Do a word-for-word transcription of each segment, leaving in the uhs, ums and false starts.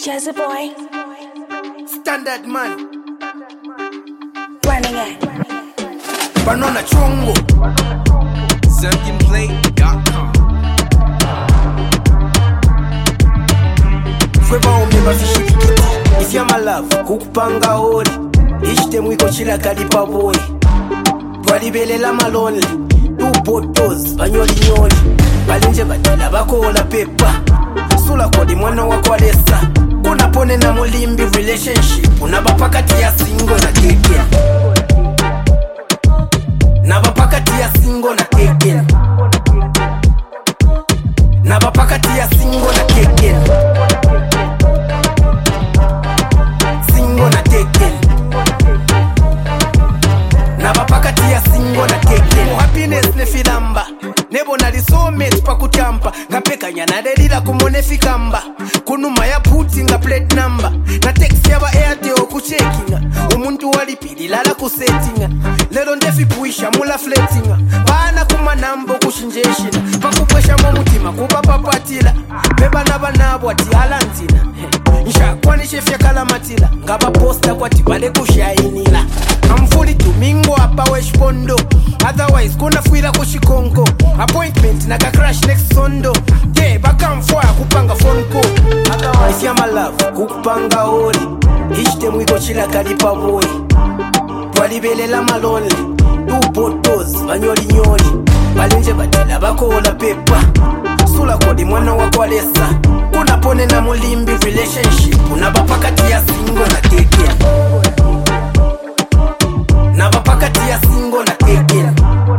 Jazzy boy, Standard man, running it. Banana chongo, Zambian Play dot com. Fweba omeba fishikikiti. If you're my love, kukupanga hori. Ishte mwiko chila kalipa boy. Twalibele la malonely. Two bottles, banyoli nyoli. Balinje batila bako ola pepa. Sula kodi mwana wako alesa. Kuna pone na mulimbi relationship. Unabapakati ya singo na keken. Nabapakati ya singo na keken. Nabapakati ya singo na keken. Singo na keken. Nabapakati ya singo na keken. Happiness ne filamba. Nebo na soulmate pa kutampa. Ngapeka nyana delila kumone fikamba. Kunuma ya puti nga plate number. Na text yaba airtel kuchekinga. Umuntu walipidi lala kusetinga. Lero ndefi puisha mula fletinga. Bana kuma nambo kushinjeshina. Pakupwesha momutima kuba papatila. Beba naba nabo ati halantina. Nsha kwani chef ya kalamatila. Ngaba posta kwa tibale kushainila. I'm fully domingo hapa weshpondo. Otherwise kuna fuira kushikonko. Appointment na ka crash next sondo. De baka mfoa kupanga phone call. Otherwise ya my love kukupanga hori. Ishte mwiko chila kalipa boy. Twalibele la malonely. Two bottles banyoli nyoli. Balinje batila bako ola pepa. Sula kodi mwana wako alesa. Kuna pone na mulimbi relationship. Unabapakati ya singo na keken. Nabapakati ya singo na keken.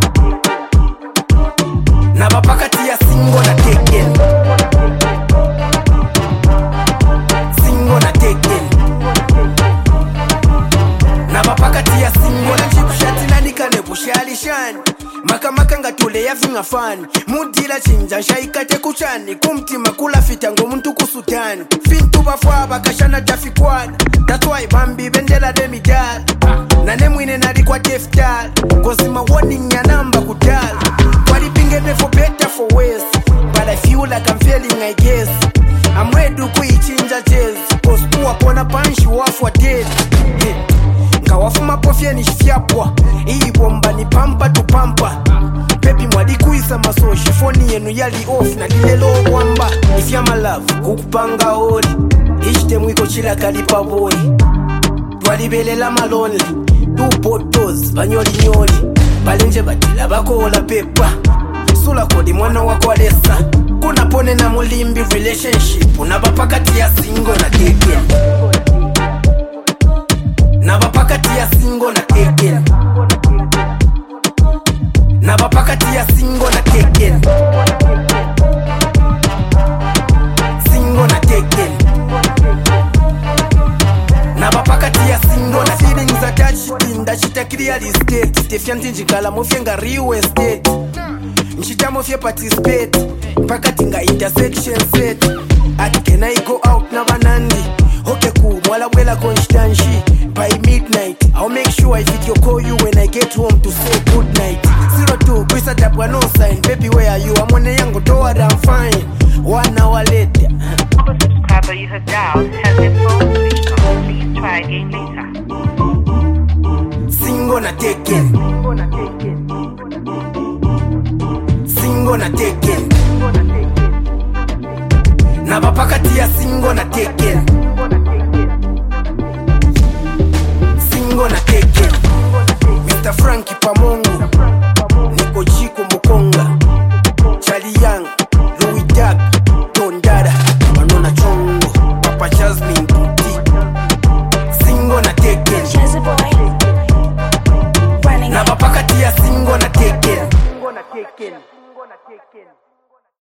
Nabapakati ya singo na keken. Singo na keken. Nabapakati ya singo na chipushati na nikane bushali shani. Maka maka nga tule ya finga fani. Mudila chinja shaikate kuchani. Kumtima kula fitango muntu kusutani. Fintu bafwa kashana jafikwana. That's why Bambi bendela demidal. Na nemwine nari kwa deftal. Cause my warning ya namba kudal. Kwali pingene for better for worse. But I feel like I'm failing I guess. I'm ready to kuichinja jazz. Cause kuwa pona panshi wafu wa dead. Hey. Ngawafu mapofye ni shifyapwa. Hii bomba ni pampa tu pampa. Baby mwadi kuisa maso shifoni yenu yali off na lilelo wamba. If you're my love kukupanga hori. Ishte mwiko chila kalipa boy. Twalibele la malonely. Two bottles banyoli nyoli. Balinje batila bako ola pepa. Sula kodi mwana wako alesa. Kuna pone na mulimbi relationship. Unabapakati ya singo na keken. Nabapakati ya singo na keken. Nabapakati ya singo na keken. Singo na keken. Nabapakati ya singo na feelings attached in that shit a clear estate. Stefan tinjikala mofye nga real estate. Nchita mofye participate. Pakati nga intersection set. Ati can I go out na banandi. Okay cool, mwala mwela constanshi. By midnight, I'll make sure I video call you when I get home to say good night. Zero two, Kwisa tapwa no sign. Baby where are you? I'm on a yango door and I'm fine. One hour later. The subscriber you have dialed has their phone switched on. Please try again later. Singo na keken. Singo na keken. Nabapakati ya singo na keken. Singo na keken. Mister Frankie Pamongo. Niko Chico Mukonga. Charlie Young. Louis Jack. Tondara. Banana chongo. Papa Jasmine Puti. Singo na keken. Jazzy boy, running it. Nabapakati ya singo na keken.